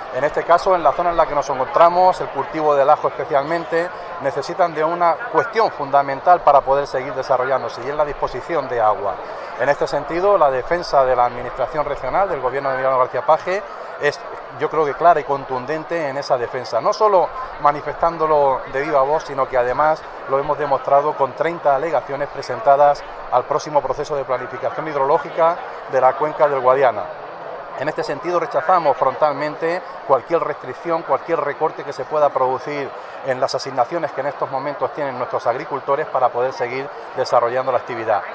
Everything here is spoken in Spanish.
En este caso, en la zona en la que nos encontramos, el cultivo del ajo especialmente, necesitan de una cuestión fundamental para poder seguir desarrollándose, y es la disposición de agua. En este sentido, la defensa de la Administración regional del Gobierno de Emiliano García Paje es, yo creo que clara y contundente en esa defensa, no solo manifestándolo de viva voz, sino que además lo hemos demostrado con 30 alegaciones presentadas al próximo proceso de planificación hidrológica de la cuenca del Guadiana. En este sentido, rechazamos frontalmente cualquier restricción, cualquier recorte que se pueda producir en las asignaciones que en estos momentos tienen nuestros agricultores para poder seguir desarrollando la actividad.